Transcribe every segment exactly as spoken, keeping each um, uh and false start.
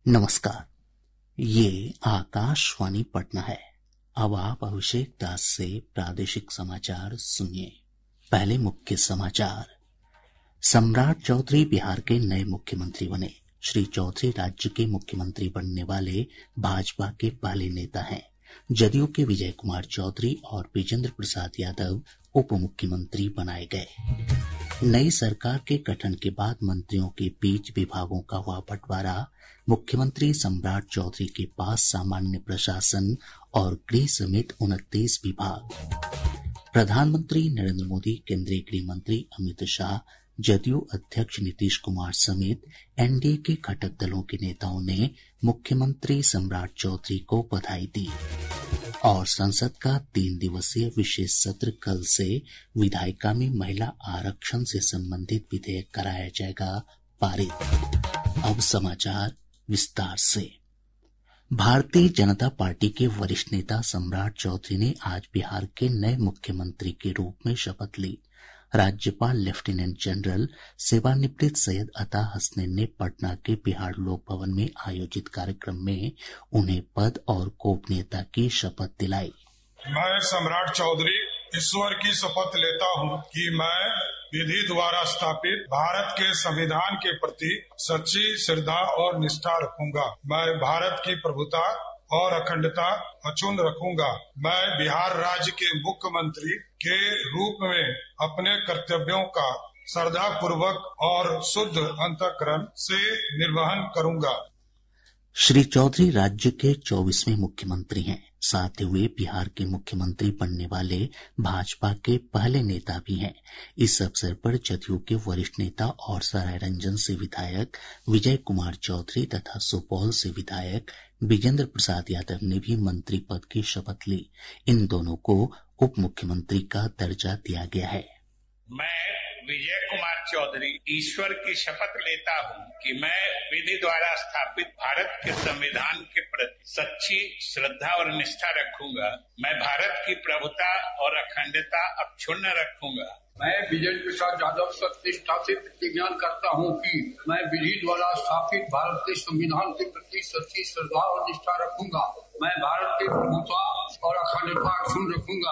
नमस्कार, ये आकाशवाणी पटना है। अब आप अभिषेक दास से प्रादेशिक समाचार सुनिए। पहले मुख्य समाचार। सम्राट चौधरी बिहार के नए मुख्यमंत्री बने। श्री चौधरी राज्य के मुख्यमंत्री बनने वाले भाजपा के पहले नेता हैं। जदयू के विजय कुमार चौधरी और विजेंद्र प्रसाद यादव उप मुख्यमंत्री बनाए गए। नई सरकार के गठन के बाद मंत्रियों के बीच विभागों का हुआ बंटवारा। मुख्यमंत्री सम्राट चौधरी के पास सामान्य प्रशासन और गृह समेत उनतीस विभाग। प्रधानमंत्री नरेंद्र मोदी, केंद्रीय गृह मंत्री अमित शाह, जदयू अध्यक्ष नीतीश कुमार समेत एनडीए के घटक दलों के नेताओं ने मुख्यमंत्री सम्राट चौधरी को बधाई दी। और संसद का तीन दिवसीय विशेष सत्र कल से विधायिका में महिला आरक्षण से संबंधित विधेयक कराया जाएगा पारित। अब समाचार विस्तार से। भारतीय जनता पार्टी के वरिष्ठ नेता सम्राट चौधरी ने आज बिहार के नए मुख्यमंत्री के रूप में शपथ ली। राज्यपाल लेफ्टिनेंट जनरल सेवानिवृत्त सैयद अता हसनैन ने पटना के बिहार लोक भवन में आयोजित कार्यक्रम में उन्हें पद और गोपनीयता की शपथ दिलाई। मैं सम्राट चौधरी ईश्वर की शपथ लेता हूं कि मैं विधि द्वारा स्थापित भारत के संविधान के प्रति सच्ची श्रद्धा और निष्ठा रखूंगा। मैं भारत की प्रभुता और अखंडता अक्षुण्ण रखूंगा। मैं बिहार राज्य के मुख्यमंत्री के रूप में अपने कर्तव्यों का श्रद्धा पूर्वक और शुद्ध अंतःकरण से निर्वहन करूंगा। श्री चौधरी राज्य के चौबीसवें मुख्यमंत्री हैं। साथ ही वे बिहार के मुख्यमंत्री बनने वाले भाजपा के पहले नेता भी हैं। इस अवसर पर जदयू के वरिष्ठ नेता और सरायरंजन से विधायक विजय कुमार चौधरी तथा सुपौल से विधायक विजेंद्र प्रसाद यादव ने भी मंत्री पद की शपथ ली। इन दोनों को उप मुख्यमंत्री का दर्जा दिया गया है। मैं विजय कुमार चौधरी ईश्वर की शपथ लेता हूं कि मैं विधि द्वारा स्थापित भारत के संविधान के प्रति सच्ची श्रद्धा और निष्ठा रखूंगा। मैं भारत की प्रभुता और अखंडता अक्षुण्ण रखूंगा। मैं विजेंद्र प्रसाद यादव सत्यनिष्ठा से प्रतिज्ञा करता हूं कि मैं विधि द्वारा स्थापित भारत के संविधान के प्रति सच्ची श्रद्धा और निष्ठा रखूंगा। मैं भारत की प्रभुता और अखंडता अक्षुण्ण रखूंगा।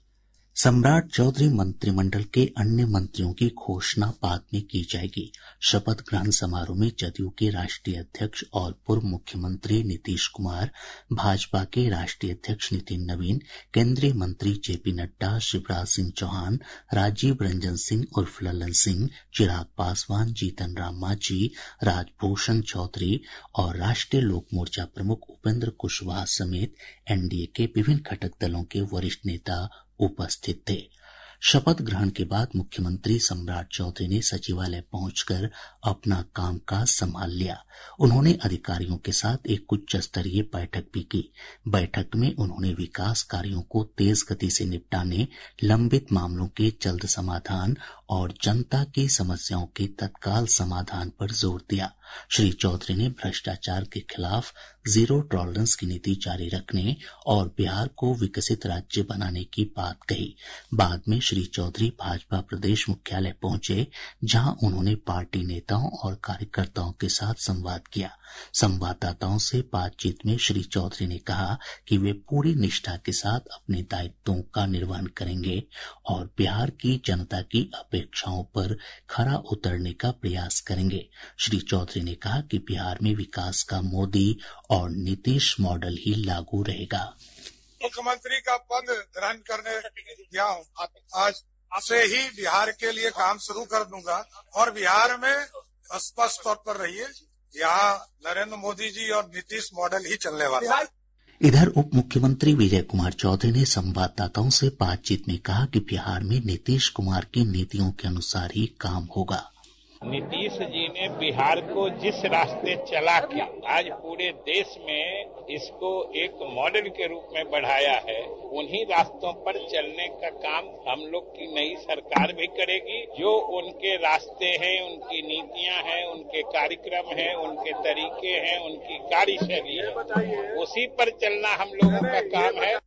सम्राट चौधरी मंत्रिमंडल के अन्य मंत्रियों की घोषणा बाद में की जाएगी। शपथ ग्रहण समारोह में जदयू के राष्ट्रीय अध्यक्ष और पूर्व मुख्यमंत्री नीतीश कुमार, भाजपा के राष्ट्रीय अध्यक्ष नितिन नवीन, केंद्रीय मंत्री जेपी नड्डा, शिवराज सिंह चौहान, राजीव रंजन सिंह उर्फ ललन सिंह, चिराग पासवान, जीतन राम मांझी, राजभूषण चौधरी और राष्ट्रीय लोक मोर्चा प्रमुख उपेंद्र कुशवाहा समेत एनडीए के विभिन्न घटक दलों के वरिष्ठ नेता उपस्थित थे। शपथ ग्रहण के बाद मुख्यमंत्री सम्राट चौधरी ने सचिवालय पहुंचकर अपना कामकाज संभाल लिया। उन्होंने अधिकारियों के साथ एक उच्च स्तरीय बैठक भी की। बैठक में उन्होंने विकास कार्यों को तेज गति से निपटाने, लंबित मामलों के जल्द समाधान और जनता की समस्याओं के तत्काल समाधान पर जोर दिया। श्री चौधरी ने भ्रष्टाचार के खिलाफ जीरो टॉलरेंस की नीति जारी रखने और बिहार को विकसित राज्य बनाने की बात कही। बाद में श्री चौधरी भाजपा प्रदेश मुख्यालय पहुंचे, जहां उन्होंने पार्टी नेताओं और कार्यकर्ताओं के साथ संवाद किया। संवाददाताओं से बातचीत में श्री चौधरी ने कहा कि वे पूरी निष्ठा के साथ अपने दायित्वों का निर्वहन करेंगे और बिहार की जनता की अपेक्षाओं पर खरा उतरने का प्रयास करेंगे। श्री चौधरी ने कहा कि बिहार में विकास का मोदी और नीतीश मॉडल ही लागू रहेगा। मुख्यमंत्री का पद ग्रहण करने गया हूँ। आज से ही बिहार के लिए काम शुरू कर दूंगा और बिहार में स्पष्ट तौर पर रहिए, यहाँ नरेंद्र मोदी जी और नीतीश मॉडल ही चलने वाला है। इधर उप मुख्यमंत्री विजय कुमार चौधरी ने संवाददाताओं से बातचीत में कहा कि बिहार में नीतीश कुमार की नीतियों के अनुसार ही काम होगा। नीतीश जी ने बिहार को जिस रास्ते चला के आज पूरे देश में इसको एक मॉडल के रूप में बढ़ाया है, उन्हीं रास्तों पर चलने का काम हम लोग की नई सरकार भी करेगी। जो उनके रास्ते हैं, उनकी नीतियां हैं, उनके कार्यक्रम हैं, उनके तरीके हैं, उनकी कार्यशैली है, उसी पर चलना हम लोगों का काम है।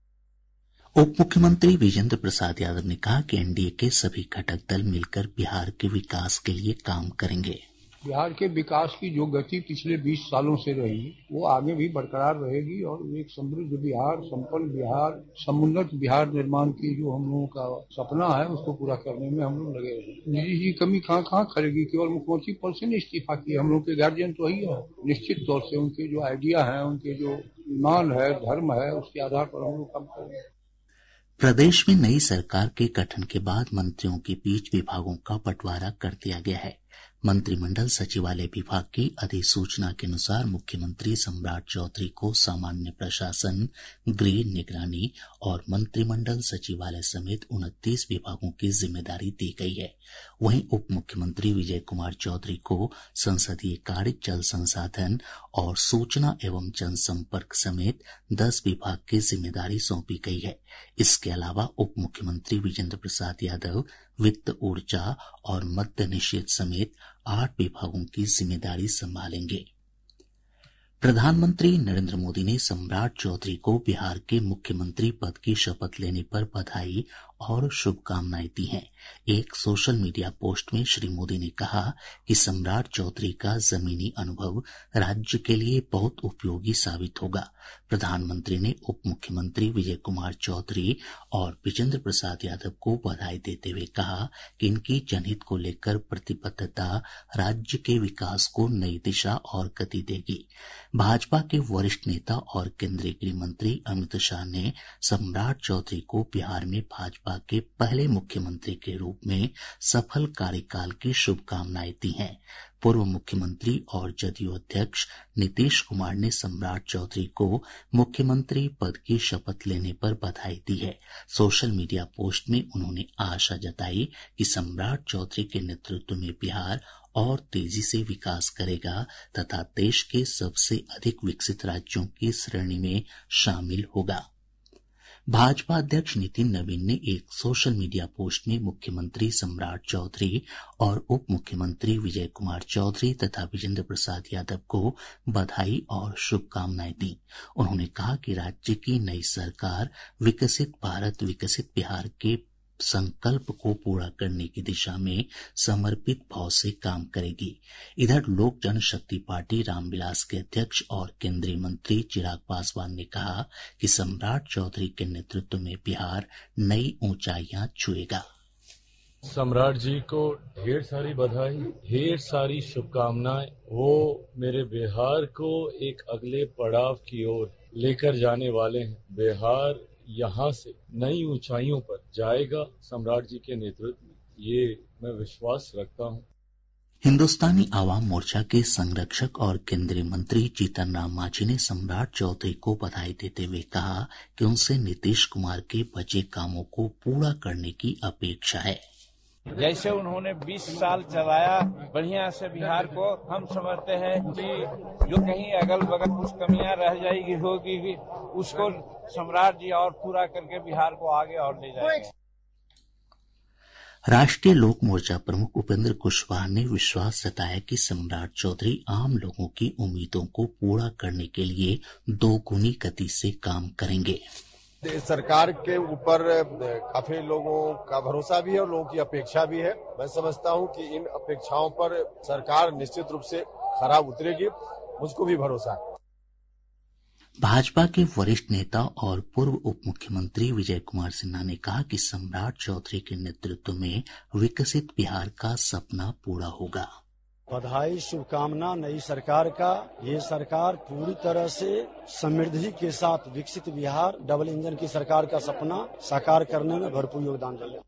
उप मुख्यमंत्री विजेंद्र प्रसाद यादव ने कहा कि एनडीए के सभी घटक दल मिलकर बिहार के विकास के लिए काम करेंगे। बिहार के विकास की जो गति पिछले बीस सालों से रही वो आगे भी बरकरार रहेगी और एक समृद्ध बिहार, संपन्न बिहार, समुन्नत बिहार निर्माण की जो हम लोगों का सपना है उसको पूरा करने में हम लोग लगे रहे। निधि जी कमी कहाँ कहाँ करेगी, केवल मुख्यमंत्री पद से नहीं इस्तीफा किया, हम लोग के गार्जियन तो वही है। निश्चित तौर से उनके जो आइडिया है, उनके जो ईमान है, धर्म है, उसके आधार पर हम लोग काम करेंगे। प्रदेश में नई सरकार के गठन के बाद मंत्रियों के बीच विभागों का बंटवारा कर दिया गया है। मंत्रिमंडल सचिवालय विभाग की अधिसूचना के अनुसार मुख्यमंत्री सम्राट चौधरी को सामान्य प्रशासन, गृह, निगरानी और मंत्रिमंडल सचिवालय समेत उनतीस विभागों की जिम्मेदारी दी गई है। वहीं उप मुख्यमंत्री विजय कुमार चौधरी को संसदीय कार्य, जल संसाधन और सूचना एवं जनसंपर्क समेत दस विभाग की जिम्मेदारी सौंपी गई है। इसके अलावा उप मुख्यमंत्री विजेंद्र प्रसाद यादव वित्त, ऊर्जा और मद्य निषेध समेत आठ विभागों की जिम्मेदारी संभालेंगे। प्रधानमंत्री नरेंद्र मोदी ने सम्राट चौधरी को बिहार के मुख्यमंत्री पद की शपथ लेने पर बधाई और शुभकामनाएं दी हैं। एक सोशल मीडिया पोस्ट में श्री मोदी ने कहा कि सम्राट चौधरी का जमीनी अनुभव राज्य के लिए बहुत उपयोगी साबित होगा। प्रधानमंत्री ने उप मुख्यमंत्री विजय कुमार चौधरी और विजेंद्र प्रसाद यादव को बधाई देते हुए कहा कि इनकी जनहित को लेकर प्रतिबद्धता राज्य के विकास को नई दिशा और गति देगी। भाजपा के वरिष्ठ नेता और केंद्रीय गृह मंत्री अमित शाह ने सम्राट चौधरी को बिहार में भाजपा के पहले मुख्यमंत्री के रूप में सफल कार्यकाल की शुभकामनाएं दी हैं। पूर्व मुख्यमंत्री और जदयू अध्यक्ष नीतीश कुमार ने सम्राट चौधरी को मुख्यमंत्री पद की शपथ लेने पर बधाई दी है। सोशल मीडिया पोस्ट में उन्होंने आशा जताई कि सम्राट चौधरी के नेतृत्व में बिहार और तेजी से विकास करेगा तथा देश के सबसे अधिक विकसित राज्यों की श्रेणी में शामिल होगा। भाजपा अध्यक्ष नितिन नवीन ने एक सोशल मीडिया पोस्ट में मुख्यमंत्री सम्राट चौधरी और उप मुख्यमंत्री विजय कुमार चौधरी तथा विजेंद्र प्रसाद यादव को बधाई और शुभकामनाएं दी। उन्होंने कहा कि राज्य की नई सरकार विकसित भारत, विकसित बिहार के संकल्प को पूरा करने की दिशा में समर्पित भाव से काम करेगी। इधर लोक जनशक्ति पार्टी रामविलास के अध्यक्ष और केंद्रीय मंत्री चिराग पासवान ने कहा कि सम्राट चौधरी के नेतृत्व में बिहार नई ऊंचाइयां छुएगा। सम्राट जी को ढेर सारी बधाई, ढेर सारी शुभकामनाएं। वो मेरे बिहार को एक अगले पड़ाव की ओर लेकर जाने वाले हैं। बिहार यहाँ से नई ऊंचाइयों पर जाएगा सम्राट जी के नेतृत्व में, ये मैं विश्वास रखता हूँ। हिन्दुस्तानी आवाम मोर्चा के संरक्षक और केंद्रीय मंत्री जीतन राम मांझी ने सम्राट चौधरी को बधाई देते हुए कहा कि उनसे नीतीश कुमार के बचे कामों को पूरा करने की अपेक्षा है। जैसे उन्होंने बीस साल चलाया बढ़िया से बिहार को, हम समझते हैं कि जो कहीं अगल बगल कुछ कमियां रह जाएगी होगी उसको सम्राट जी और पूरा करके बिहार को आगे और ले जाएंगे। राष्ट्रीय लोक मोर्चा प्रमुख उपेंद्र कुशवाहा ने विश्वास जताया कि सम्राट चौधरी आम लोगों की उम्मीदों को पूरा करने के लिए दोगुनी गति से काम करेंगे। सरकार के ऊपर काफी लोगों का भरोसा भी है और लोगों की अपेक्षा भी है। मैं समझता हूं कि इन अपेक्षाओं पर सरकार निश्चित रूप से खरा उतरेगी, मुझको भी भरोसा है। भाजपा के वरिष्ठ नेता और पूर्व उप मुख्यमंत्री विजय कुमार सिन्हा ने कहा कि सम्राट चौधरी के नेतृत्व में विकसित बिहार का सपना पूरा होगा। बधाई, शुभकामना नई सरकार का। ये सरकार पूरी तरह से समृद्धि के साथ विकसित बिहार, डबल इंजन की सरकार का सपना साकार करने में भरपूर योगदान देगा।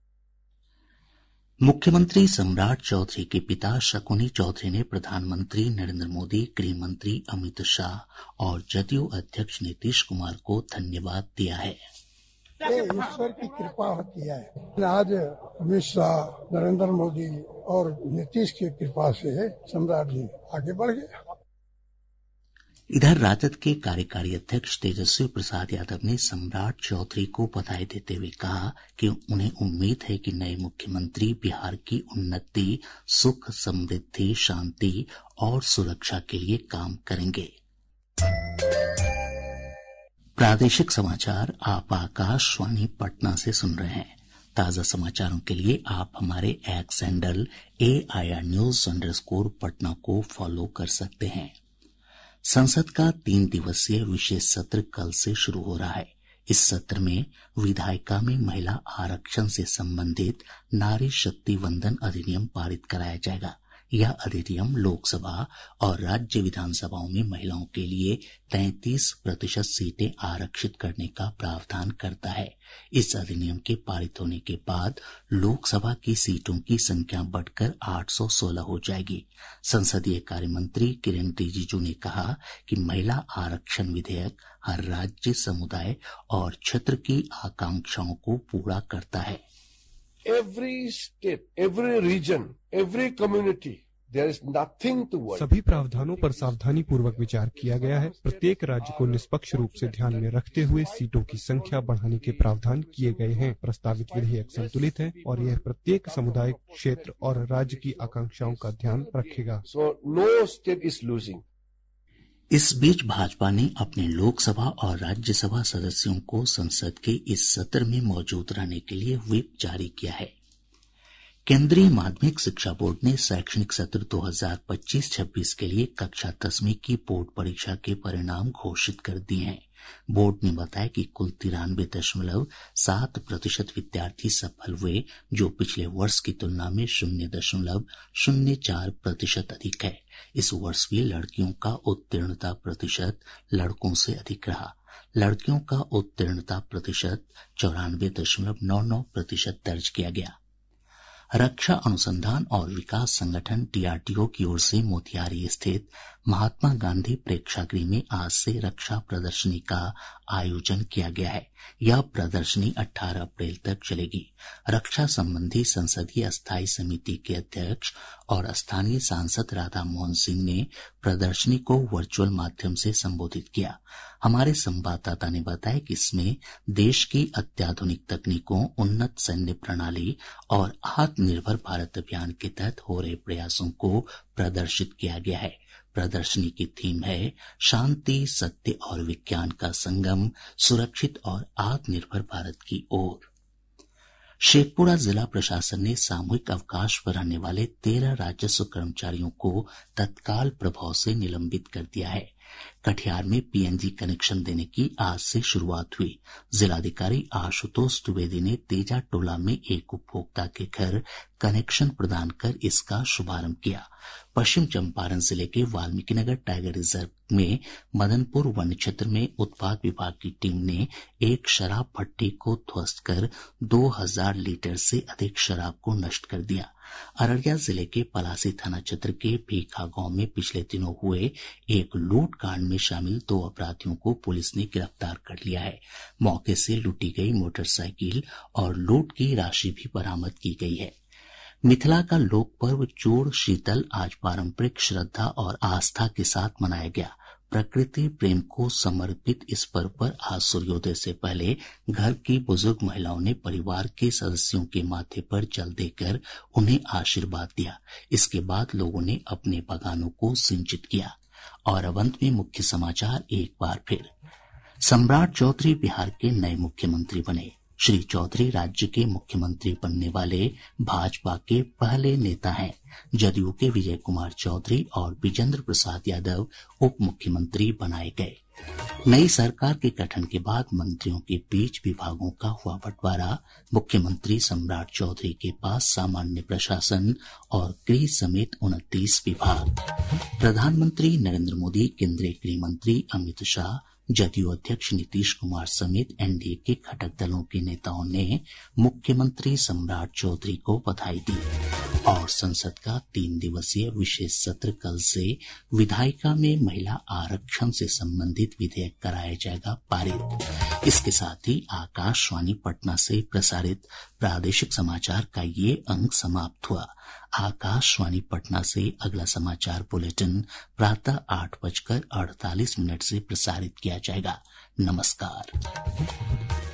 मुख्यमंत्री सम्राट चौधरी के पिता शकुनी चौधरी ने प्रधानमंत्री नरेंद्र मोदी, गृह मंत्री अमित शाह और जदयू अध्यक्ष नीतीश कुमार को धन्यवाद दिया है। ये ईश्वर की कृपा होती है। आज अमित शाह, नरेंद्र मोदी और नीतीश की कृपा से सम्राट जी आगे बढ़ गए। इधर राजद के कार्यकारी अध्यक्ष तेजस्वी प्रसाद यादव ने सम्राट चौधरी को बधाई देते हुए कहा कि उन्हें उम्मीद है कि नए मुख्यमंत्री बिहार की उन्नति, सुख, समृद्धि, शांति और सुरक्षा के लिए काम करेंगे। प्रादेशिक समाचार आप आकाशवाणी पटना से सुन रहे हैं। ताज़ा समाचारों के लिए आप हमारे X handle A I R news underscore Patna को फॉलो कर सकते हैं। संसद का तीन दिवसीय विशेष सत्र कल से शुरू हो रहा है। इस सत्र में विधायिका में महिला आरक्षण से संबंधित नारी शक्ति वंदन अधिनियम पारित कराया जाएगा। यह अधिनियम लोकसभा और राज्य विधानसभाओं में महिलाओं के लिए तैंतीस प्रतिशत सीटें आरक्षित करने का प्रावधान करता है। इस अधिनियम के पारित होने के बाद लोकसभा की सीटों की संख्या बढ़कर आठ सौ सोलह हो जाएगी। संसदीय कार्य मंत्री किरेन रिजिजू ने कहा कि महिला आरक्षण विधेयक हर राज्य, समुदाय और क्षेत्र की आकांक्षाओं को पूरा करता है। Every state, every region, every community, there is nothing to worry. सभी प्रावधानों पर सावधानी पूर्वक विचार किया गया है। प्रत्येक राज्य को निष्पक्ष रूप से ध्यान में रखते हुए सीटों की संख्या बढ़ाने के प्रावधान किए गए हैं। प्रस्तावित विधेयक संतुलित है और यह प्रत्येक समुदाय, क्षेत्र और राज्य की आकांक्षाओं का ध्यान रखेगा। So no state is losing. इस बीच भाजपा ने अपने लोकसभा और राज्यसभा सदस्यों को संसद के इस सत्र में मौजूद रहने के लिए व्हिप जारी किया है। केंद्रीय माध्यमिक शिक्षा बोर्ड ने शैक्षणिक सत्र दो हज़ार पच्चीस छब्बीस के लिए कक्षा दसवीं की बोर्ड परीक्षा के परिणाम घोषित कर दिए हैं। बोर्ड ने बताया कि कुल तिरानवे दशमलव सात प्रतिशत विद्यार्थी सफल हुए, जो पिछले वर्ष की तुलना में शून्य दशमलव शून्य चार प्रतिशत अधिक है। इस वर्ष भी लड़कियों का उत्तीर्णता प्रतिशत लड़कों से अधिक रहा। लड़कियों का उत्तीर्णता प्रतिशत चौरानवे दशमलव नौ नौ प्रतिशत दर्ज किया गया। रक्षा अनुसंधान और विकास संगठन डी आर डी ओ की ओर से मोतिहारी स्थित महात्मा गांधी प्रेक्षागृह में आज से रक्षा प्रदर्शनी का आयोजन किया गया है। यह प्रदर्शनी अठारह अप्रैल तक चलेगी। रक्षा संबंधी संसदीय स्थायी समिति के अध्यक्ष और स्थानीय सांसद राधा मोहन सिंह ने प्रदर्शनी को वर्चुअल माध्यम से संबोधित किया। हमारे संवाददाता ने बताया कि इसमें देश की अत्याधुनिक तकनीकों, उन्नत सैन्य प्रणाली और आत्मनिर्भर भारत अभियान के तहत हो रहे प्रयासों को प्रदर्शित किया गया है। प्रदर्शनी की थीम है शांति, सत्य और विज्ञान का संगम, सुरक्षित और आत्मनिर्भर भारत की ओर। शेखपुरा जिला प्रशासन ने सामूहिक अवकाश पर रहने वाले तेरह राजस्व कर्मचारियों को तत्काल प्रभाव से निलंबित कर दिया है। कटिहार में पी एन जी कनेक्शन देने की आज से शुरुआत हुई। जिलाधिकारी आशुतोष द्विवेदी ने तेजा टोला में एक उपभोक्ता के घर कनेक्शन प्रदान कर इसका शुभारंभ किया। पश्चिम चंपारण जिले के वाल्मीकिनगर टाइगर रिजर्व में मदनपुर वन क्षेत्र में उत्पाद विभाग की टीम ने एक शराब भट्टी को ध्वस्त कर दो हज़ार लीटर से अधिक शराब को नष्ट कर दिया। अररिया जिले के पलासी थाना क्षेत्र के भीखा गांव में पिछले दिनों हुए एक लूट कांड में शामिल दो अपराधियों को पुलिस ने गिरफ्तार कर लिया है। मौके से लूटी गई मोटरसाइकिल और लूट की राशि भी बरामद की गई है। मिथिला का लोक पर्व चूड़ शीतल आज पारंपरिक श्रद्धा और आस्था के साथ मनाया गया। प्रकृति प्रेम को समर्पित इस पर्व पर आज सूर्योदय से पहले घर की बुजुर्ग महिलाओं ने परिवार के सदस्यों के माथे पर जल देकर उन्हें आशीर्वाद दिया। इसके बाद लोगों ने अपने बगानों को सिंचित किया। और अब अंत में मुख्य समाचार एक बार फिर। सम्राट चौधरी बिहार के नए मुख्यमंत्री बने। श्री चौधरी राज्य के मुख्यमंत्री बनने वाले भाजपा के पहले नेता हैं। जदयू के विजय कुमार चौधरी और विजेंद्र प्रसाद यादव उप मुख्यमंत्री बनाए गए। नई सरकार के गठन के बाद मंत्रियों के बीच विभागों का हुआ बंटवारा। मुख्यमंत्री सम्राट चौधरी के पास सामान्य प्रशासन और गृह समेत उनतीस विभाग। प्रधानमंत्री नरेंद्र मोदी, केंद्रीय गृह मंत्री अमित शाह, जदयू अध्यक्ष नीतीश कुमार समेत एन डी ए के घटक दलों के नेताओं ने मुख्यमंत्री सम्राट चौधरी को बधाई दी। और संसद का तीन दिवसीय विशेष सत्र कल से विधायिका में महिला आरक्षण से संबंधित विधेयक कराया जाएगा पारित। इसके साथ ही आकाशवाणी पटना से प्रसारित प्रादेशिक समाचार का ये अंक समाप्त हुआ। आकाशवाणी पटना से अगला समाचार बुलेटिन प्रातः आठ बजकर अड़तालीस मिनट से प्रसारित किया जाएगा। नमस्कार।